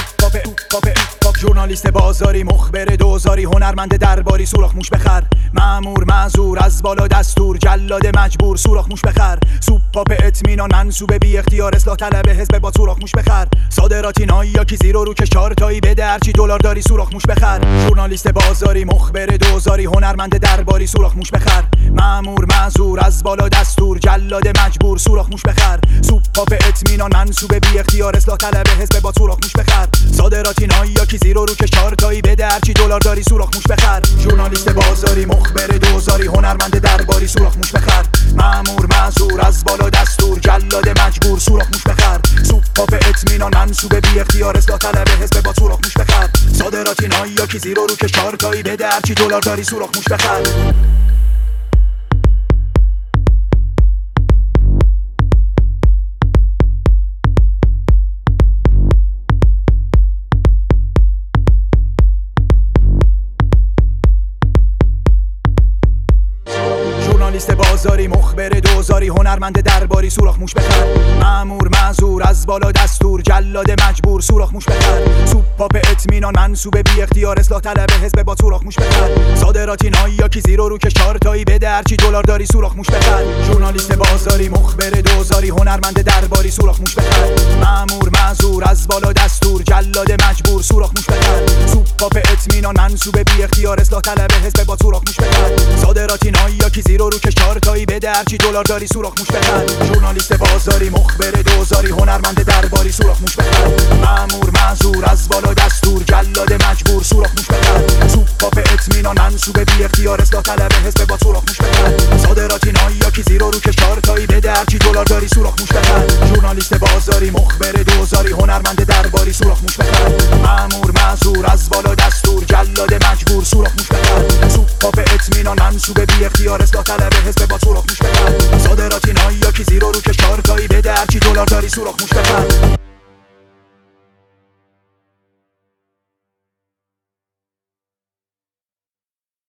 ژورنالیست بازاری، مخبر دوزاری، هنرمند درباری، سوراخ موش بخر، مأمور معذور از بالا دستور، جلاد مجبور، سوراخ موش بخر، سوپاپ اطمینان منسوب بی اختیار، اصلاح طلب حزب با سوراخ موش بخر، صادراتی نایاکی زیرو رو که چارتایی بده هرچی دلار داری، سوراخ موش بخر. ژورنالیست بازاری، مخبر دوزاری، هنرمند درباری، سوراخ موش بخر، مأمور معذور از بالا دستور، جلاد مجبور، سوراخ موش بخر، سوپاپ اطمینان منسوب بی اختیار، اصلاح طلب حزب با سوراخ موش بخر، صادراتی نایاکی زیرو رو که چارتایی بده هرچی دلار داری، سوراخ موش بخر. ژورنالیست بازاری، مخبر دوزاری، هنرمند درباری، سوراخ موش بخر، مأمور معذور از بالا دستور، جلاد مجبور، سوراخ موش بخر، سوپاپ اطمینان منسوب بی اختیار، اصلاح طلب حزب با سوراخ موش بخر، صادراتی نایاکی زیرو رو که چارتایی بده هرچی دلار داری، سوراخ موش بخر. ژورنالیست بازاری، مخبر دوزاری، هنرمند درباری، سوراخ موش بخر، مأمور معذور از بالا دستور، جلاد مجبور، سوراخ موش بخر، سوپاپ اطمینان منسوب بی اختیار، اصلاح طلب حزب با سوراخ موش بخر، صادراتی نایاکی زیرو رو که چارتایی بده هرچی دلار داری، سوراخ موش بخر. ژورنالیست بازاری، مخبر دوزاری، هنرمند درباری، سوراخ موش بخر، مأمور معذور از بالا دستور، جلاد مجبور، سوراخ موش بخر، سوپاپ اطمینان منسوب بی اختیار، اصلاح طلب حزب با سوراخ موش بخر، صادراتی نایاکی زیرو رو که چارتایی بده هرچی دلار داری، سوراخ موش بخر. ژورنالیست بازاری، مخبر دوزاری، هنرمند درباری، سوراخ موش بخر، مأمور معذور از بالا دستور، جلاد مجبور، سوراخ موش بخر، سوپاپ اطمینان منسوب بی اختیار، اصلاح طلب حزب با سوراخ موش بخر، صادراتی نایاکی زیرو رو که چارتایی بده هرچی دلار داری، سوراخ موش بخر. ژورنالیست بازاری، مخبر دوزاری، هنرمند درباری، سوراخ موش بخر، مأمور معذور از بالا دستور، جلاد مجبور، سوراخ موش بخر، سوپاپ اطمینان منسوب بی اختیار، اصلاح طلب حزب با سوراخ موش بخر، صادراتی نایاکی زیرو رو که چارتایی بده هرچی دلار داری، سوراخ موش بخر.